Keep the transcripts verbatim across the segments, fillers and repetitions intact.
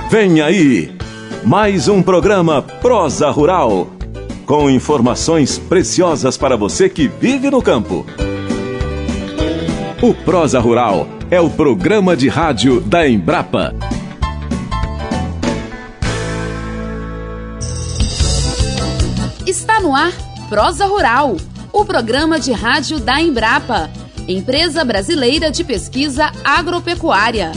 Vem aí, mais um programa Prosa Rural, com informações preciosas para você que vive no campo. O Prosa Rural é o programa de rádio da Embrapa. Está no ar Prosa Rural, o programa de rádio da Embrapa, Empresa Brasileira de Pesquisa Agropecuária.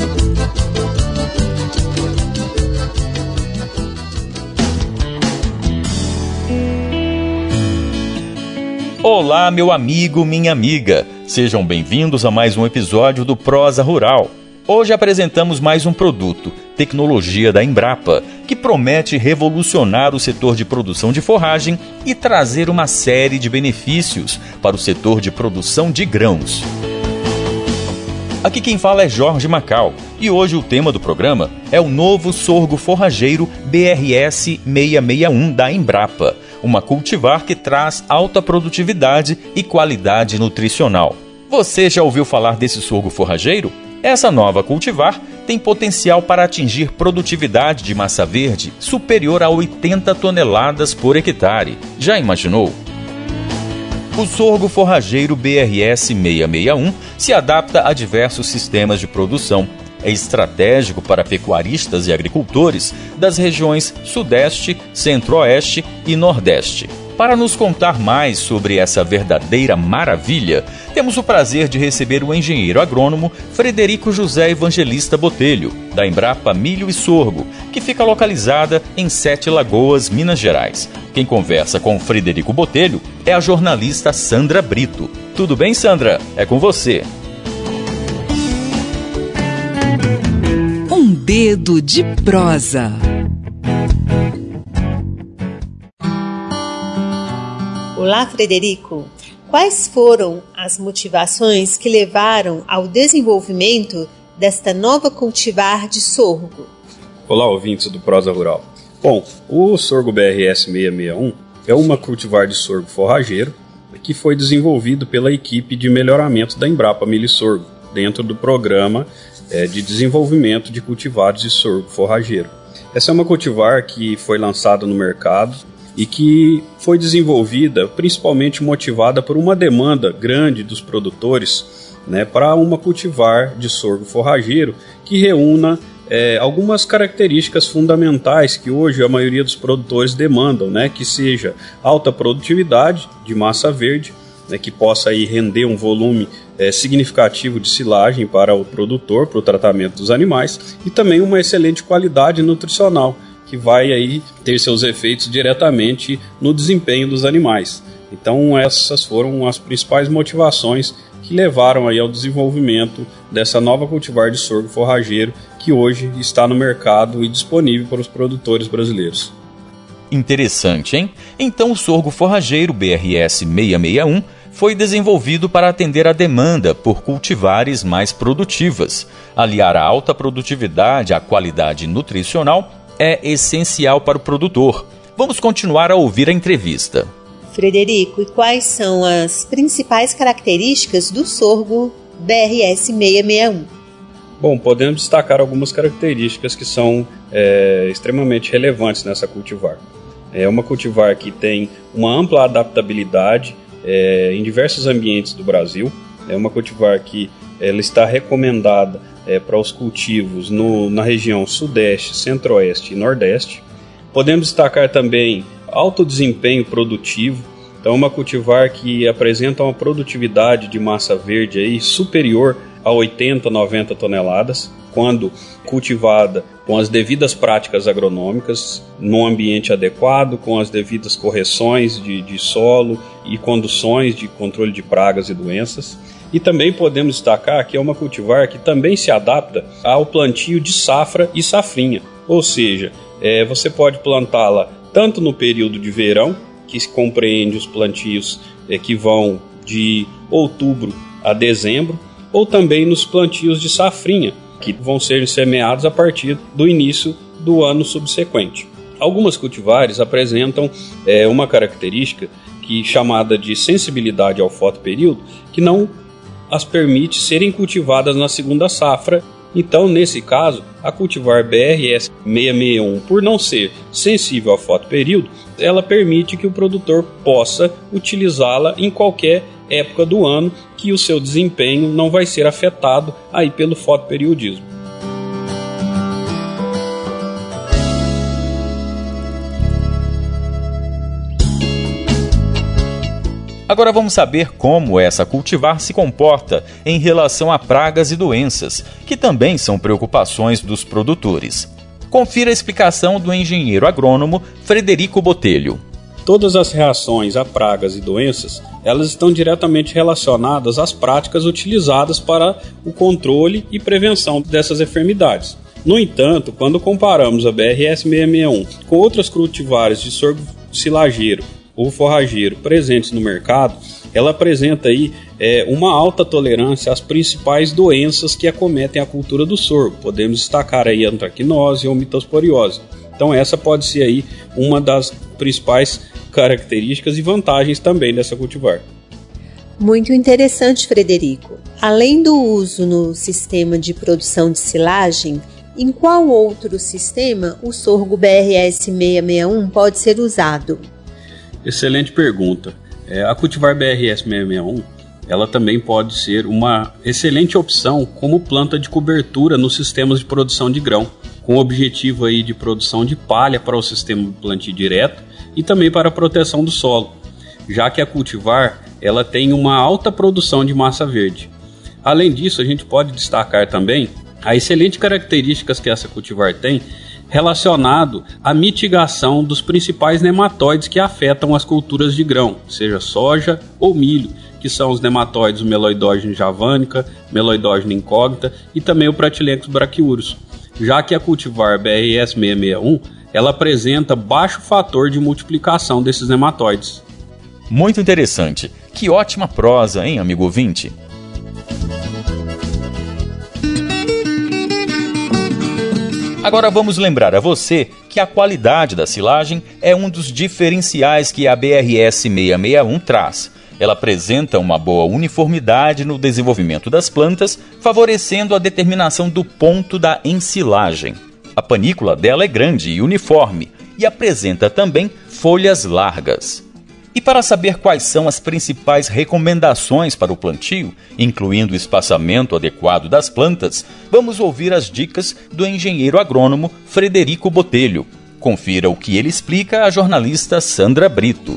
Olá, meu amigo, minha amiga. Sejam bem-vindos a mais um episódio do Prosa Rural. Hoje apresentamos mais um produto, tecnologia da Embrapa, que promete revolucionar o setor de produção de forragem e trazer uma série de benefícios para o setor de produção de grãos. Aqui quem fala é Jorge Macau e hoje o tema do programa é o novo sorgo forrageiro B R S seiscentos e sessenta e um da Embrapa, uma cultivar que traz alta produtividade e qualidade nutricional. Você já ouviu falar desse sorgo forrageiro? Essa nova cultivar tem potencial para atingir produtividade de massa verde superior a oitenta toneladas por hectare. Já imaginou? O sorgo forrageiro B R S seiscentos e sessenta e um se adapta a diversos sistemas de produção. É estratégico para pecuaristas e agricultores das regiões Sudeste, Centro-Oeste e Nordeste. Para nos contar mais sobre essa verdadeira maravilha, temos o prazer de receber o engenheiro agrônomo Frederico José Evangelista Botelho, da Embrapa Milho e Sorgo, que fica localizada em Sete Lagoas, Minas Gerais. Quem conversa com Frederico Botelho é a jornalista Sandra Brito. Tudo bem, Sandra? É com você. Um dedo de prosa. Olá, Frederico. Quais foram as motivações que levaram ao desenvolvimento desta nova cultivar de sorgo? Olá, ouvintes do Prosa Rural. Bom, o sorgo B R S seiscentos e sessenta e um é uma cultivar de sorgo forrageiro que foi desenvolvido pela equipe de melhoramento da Embrapa Milho e Sorgo, dentro do programa é, de desenvolvimento de cultivares de sorgo forrageiro. Essa é uma cultivar que foi lançada no mercado e que foi desenvolvida principalmente motivada por uma demanda grande dos produtores, né, para uma cultivar de sorgo forrageiro que reúna é, algumas características fundamentais que hoje a maioria dos produtores demandam, né, que seja alta produtividade de massa verde, né, que possa aí render um volume é, significativo de silagem para o produtor, para o tratamento dos animais, e também uma excelente qualidade nutricional, que vai aí ter seus efeitos diretamente no desempenho dos animais. Então essas foram as principais motivações que levaram aí ao desenvolvimento dessa nova cultivar de sorgo forrageiro que hoje está no mercado e disponível para os produtores brasileiros. Interessante, hein? Então o sorgo forrageiro B R S seiscentos e sessenta e um foi desenvolvido para atender a demanda por cultivares mais produtivas. Aliar a alta produtividade à qualidade nutricional é essencial para o produtor. Vamos continuar a ouvir a entrevista. Frederico, e quais são as principais características do sorgo B R S seiscentos e sessenta e um? Bom, podemos destacar algumas características que são é, extremamente relevantes nessa cultivar. É uma cultivar que tem uma ampla adaptabilidade é, em diversos ambientes do Brasil. É uma cultivar que ela está recomendada É, para os cultivos no, na região Sudeste, Centro-Oeste e Nordeste. Podemos destacar também alto desempenho produtivo, então uma cultivar que apresenta uma produtividade de massa verde aí superior a oitenta, noventa toneladas, quando cultivada com as devidas práticas agronômicas, num ambiente adequado, com as devidas correções de, de solo e conduções de controle de pragas e doenças. E também podemos destacar que é uma cultivar que também se adapta ao plantio de safra e safrinha. Ou seja, é, você pode plantá-la tanto no período de verão, que se compreende os plantios é, que vão de outubro a dezembro, ou também nos plantios de safrinha, que vão ser semeados a partir do início do ano subsequente. Algumas cultivares apresentam é, uma característica que, chamada de sensibilidade ao fotoperíodo, que não as permite serem cultivadas na segunda safra Então, nesse caso, a cultivar B R S seiscentos e sessenta e um, por não ser sensível ao fotoperíodo, ela permite que o produtor possa utilizá-la em qualquer época do ano, que o seu desempenho não vai ser afetado aí pelo fotoperiodismo. Agora vamos saber como essa cultivar se comporta em relação a pragas e doenças, que também são preocupações dos produtores. Confira a explicação do engenheiro agrônomo Frederico Botelho. Todas as reações a pragas e doenças, elas estão diretamente relacionadas às práticas utilizadas para o controle e prevenção dessas enfermidades. No entanto, quando comparamos a B R S seiscentos e sessenta e um com outras cultivares de sorgo silageiro ou forrageiro presentes no mercado, ela apresenta aí é, uma alta tolerância às principais doenças que acometem a cultura do sorgo. Podemos destacar aí a antracnose ou mitosporiose. Então essa pode ser aí uma das principais características e vantagens também dessa cultivar. Muito interessante, Frederico. Além do uso no sistema de produção de silagem, em qual outro sistema o sorgo B R S seiscentos e sessenta e um pode ser usado? Excelente pergunta. É, a cultivar B R S seiscentos e sessenta e um, ela também pode ser uma excelente opção como planta de cobertura nos sistemas de produção de grão, com o objetivo aí de produção de palha para o sistema de plantio direto e também para a proteção do solo, já que a cultivar ela tem uma alta produção de massa verde. Além disso, a gente pode destacar também a excelente características que essa cultivar tem relacionado à mitigação dos principais nematóides que afetam as culturas de grão, seja soja ou milho, que são os nematóides Meloidogena javanica, Meloidogena incógnita e também o Pratylenchus brachyurus, já que a cultivar B R S seiscentos e sessenta e um ela apresenta baixo fator de multiplicação desses nematóides. Muito interessante. Que ótima prosa, hein, amigo ouvinte? Agora vamos lembrar a você que a qualidade da silagem é um dos diferenciais que a B R S seiscentos e sessenta e um traz. Ela apresenta uma boa uniformidade no desenvolvimento das plantas, favorecendo a determinação do ponto da ensilagem. A panícula dela é grande e uniforme e apresenta também folhas largas. E para saber quais são as principais recomendações para o plantio, incluindo o espaçamento adequado das plantas, vamos ouvir as dicas do engenheiro agrônomo Frederico Botelho. Confira o que ele explica à jornalista Sandra Brito.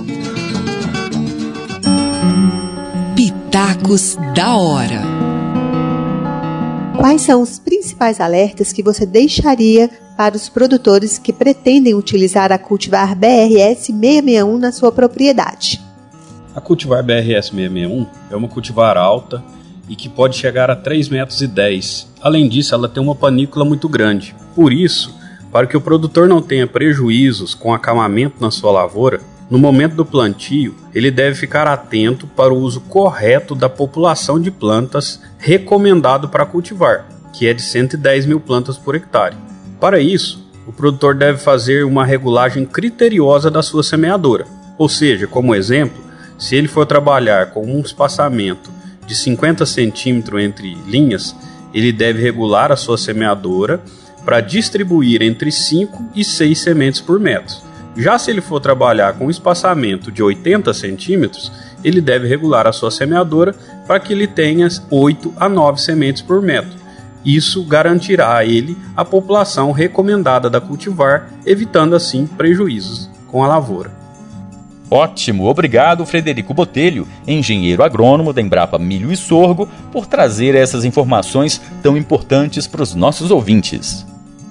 Pitacos da hora. Quais são os principais alertas que você deixaria para os produtores que pretendem utilizar a cultivar B R S seiscentos e sessenta e um na sua propriedade? A cultivar B R S seiscentos e sessenta e um é uma cultivar alta e que pode chegar a três metros e dez. Além disso, ela tem uma panícula muito grande. Por isso, para que o produtor não tenha prejuízos com acamamento na sua lavoura, no momento do plantio, ele deve ficar atento para o uso correto da população de plantas recomendado para cultivar, que é de cento e dez mil plantas por hectare. Para isso, o produtor deve fazer uma regulagem criteriosa da sua semeadora, ou seja, como exemplo, se ele for trabalhar com um espaçamento de cinquenta centímetros entre linhas, ele deve regular a sua semeadora para distribuir entre cinco e seis sementes por metro. Já se ele for trabalhar com um espaçamento de oitenta centímetros, ele deve regular a sua semeadora para que ele tenha oito a nove sementes por metro. Isso garantirá a ele a população recomendada da cultivar, evitando assim prejuízos com a lavoura. Ótimo, obrigado Frederico Botelho, engenheiro agrônomo da Embrapa Milho e Sorgo, por trazer essas informações tão importantes para os nossos ouvintes.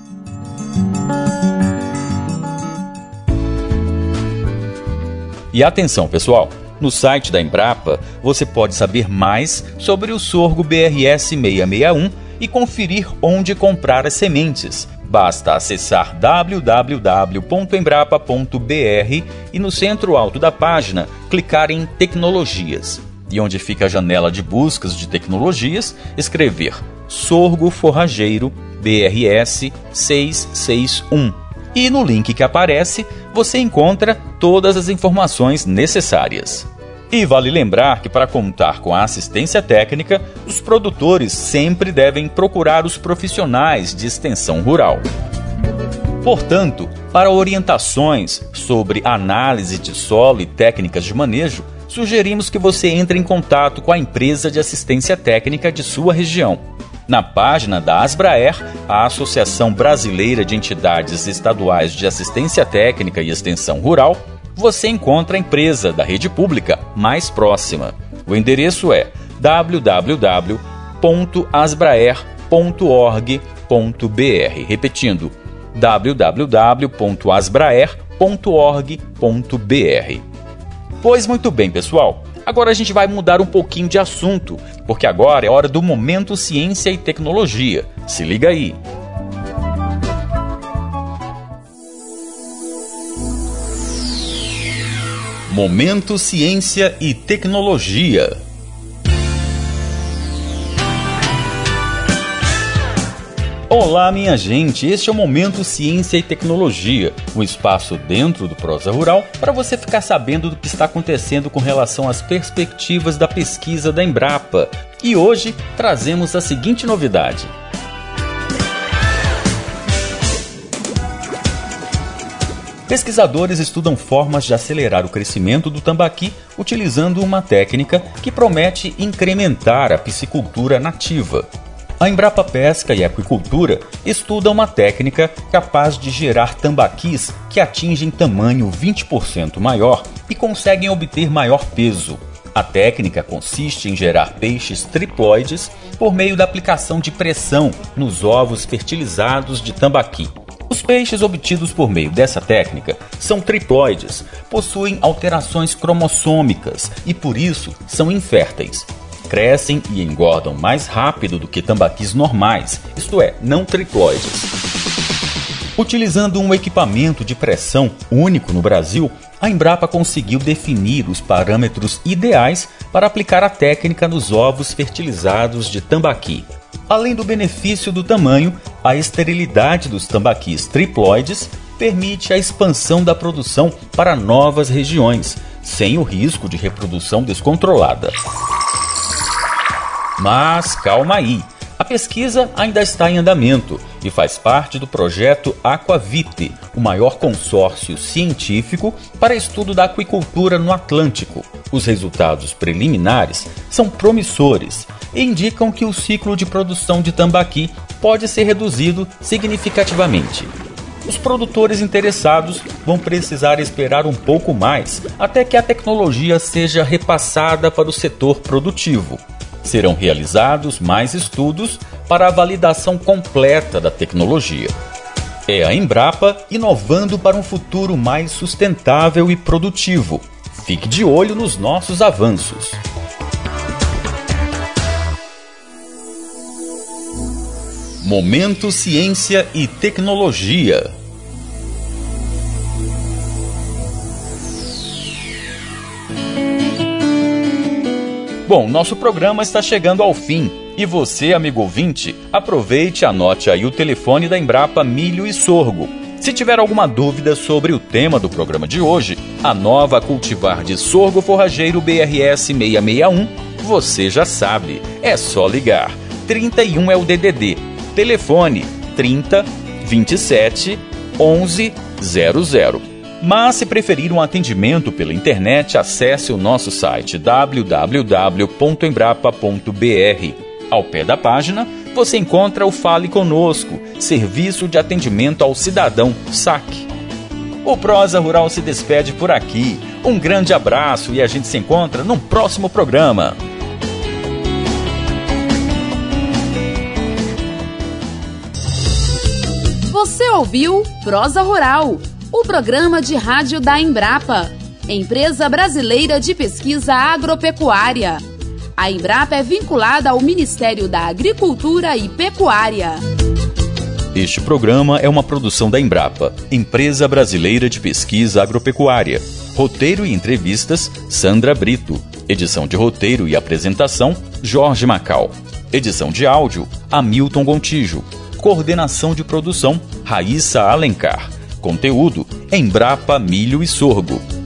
E atenção, pessoal! No site da Embrapa, você pode saber mais sobre o sorgo B R S seiscentos e sessenta e um e conferir onde comprar as sementes. Basta acessar w w w ponto embrapa ponto b r e no centro alto da página clicar em Tecnologias. E onde fica a janela de buscas de tecnologias, escrever Sorgo Forrageiro B R S seiscentos e sessenta e um. E no link que aparece, você encontra todas as informações necessárias. E vale lembrar que para contar com a assistência técnica, os produtores sempre devem procurar os profissionais de extensão rural. Portanto, para orientações sobre análise de solo e técnicas de manejo, sugerimos que você entre em contato com a empresa de assistência técnica de sua região. Na página da Asbraer, a Associação Brasileira de Entidades Estaduais de Assistência Técnica e Extensão Rural, você encontra a empresa da rede pública mais próxima. O endereço é w w w ponto asbraer ponto org ponto b r. Repetindo, w w w ponto asbraer ponto org ponto b r. Pois muito bem, pessoal. Agora a gente vai mudar um pouquinho de assunto, porque agora é hora do Momento Ciência e Tecnologia. Se liga aí. Momento Ciência e Tecnologia. Olá, minha gente, este é o Momento Ciência e Tecnologia, um espaço dentro do Prosa Rural para você ficar sabendo do que está acontecendo com relação às perspectivas da pesquisa da Embrapa. E hoje trazemos a seguinte novidade. Pesquisadores estudam formas de acelerar o crescimento do tambaqui utilizando uma técnica que promete incrementar a piscicultura nativa. A Embrapa Pesca e Aquicultura estuda uma técnica capaz de gerar tambaquis que atingem tamanho vinte por cento maior e conseguem obter maior peso. A técnica consiste em gerar peixes triploides por meio da aplicação de pressão nos ovos fertilizados de tambaqui. Os peixes obtidos por meio dessa técnica são triploides, possuem alterações cromossômicas e, por isso, são inférteis. Crescem e engordam mais rápido do que tambaquis normais, isto é, não triploides. Utilizando um equipamento de pressão único no Brasil, a Embrapa conseguiu definir os parâmetros ideais para aplicar a técnica nos ovos fertilizados de tambaqui. Além do benefício do tamanho, a esterilidade dos tambaquis triploides permite a expansão da produção para novas regiões, sem o risco de reprodução descontrolada. Mas calma aí, a pesquisa ainda está em andamento e faz parte do projeto Aquavite, o maior consórcio científico para estudo da aquicultura no Atlântico. Os resultados preliminares são promissores e indicam que o ciclo de produção de tambaqui pode ser reduzido significativamente. Os produtores interessados vão precisar esperar um pouco mais até que a tecnologia seja repassada para o setor produtivo. Serão realizados mais estudos para a validação completa da tecnologia. É a Embrapa inovando para um futuro mais sustentável e produtivo. Fique de olho nos nossos avanços. Momento Ciência e Tecnologia. Bom, nosso programa está chegando ao fim. E você, amigo ouvinte, aproveite e anote aí o telefone da Embrapa Milho e Sorgo. Se tiver alguma dúvida sobre o tema do programa de hoje, a nova cultivar de sorgo forrageiro B R S seiscentos e sessenta e um, você já sabe, é só ligar. trinta e um é o D D D. Telefone trinta, vinte e sete, onze, zero zero. Mas se preferir um atendimento pela internet, acesse o nosso site w w w ponto embrapa ponto b r. Ao pé da página, você encontra o Fale Conosco, serviço de atendimento ao cidadão S A C. O Prosa Rural se despede por aqui. Um grande abraço e a gente se encontra no próximo programa. Você ouviu Prosa Rural, o programa de rádio da Embrapa, Empresa Brasileira de Pesquisa Agropecuária. A Embrapa é vinculada ao Ministério da Agricultura e Pecuária. Este programa é uma produção da Embrapa, Empresa Brasileira de Pesquisa Agropecuária. Roteiro e entrevistas, Sandra Brito. Edição de roteiro e apresentação, Jorge Macal. Edição de áudio, Hamilton Gontijo. Coordenação de produção, Raíssa Alencar. Conteúdo, Embrapa Milho e Sorgo.